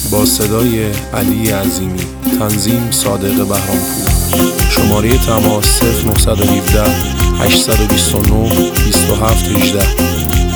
با صدای علی عظیمی، تنظیم صادق بهرامپور. شماره تماس 0917 829 2718.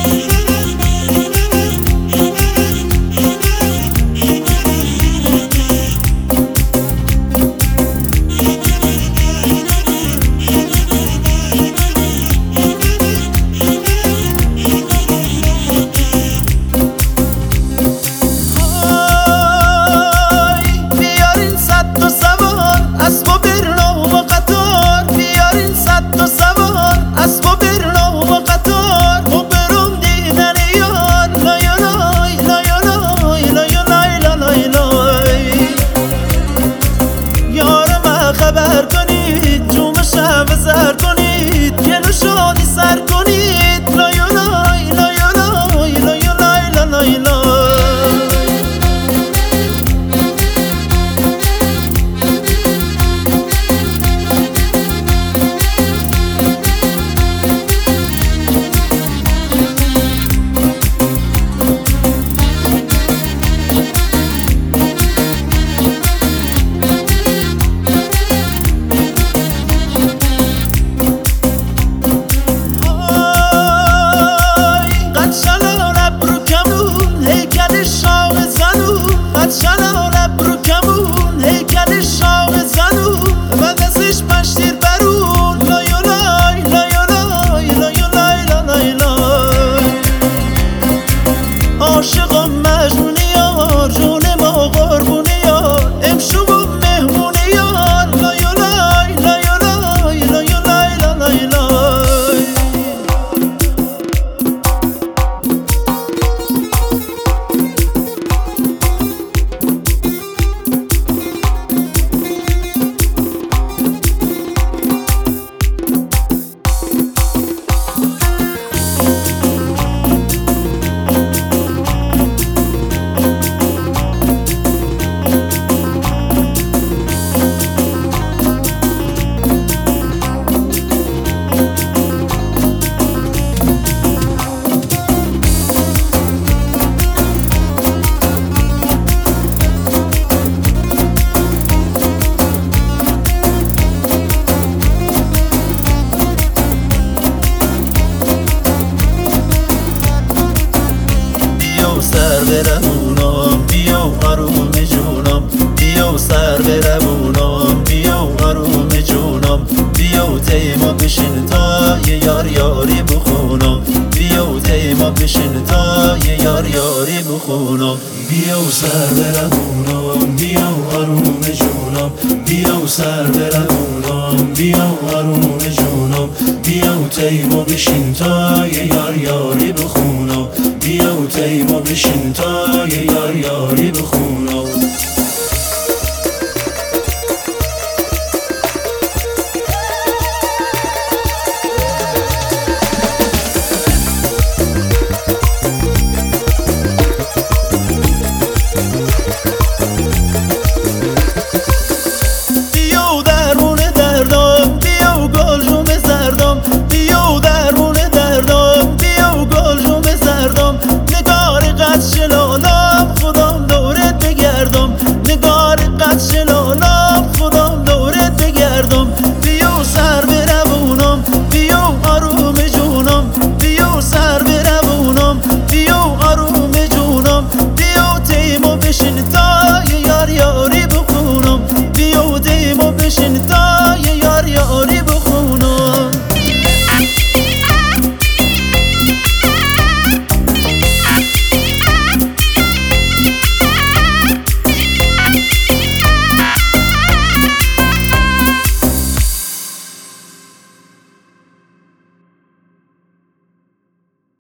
برمونم بیا آروم جونم، بیا سر برمونم بیا آروم جونم، بیا تیما بشین تا یه یار یاری بخونم، بیا تیما بشین تا یه یار یاری بخونم، بیا سر برمونم بیا آروم جونم، بیا سر برمونم بیا آروم جونم، بیا تیما بشین تا یه یار یاری بخونم، بیا تیما بشین تا یه یار یاری بخونم. بشین تا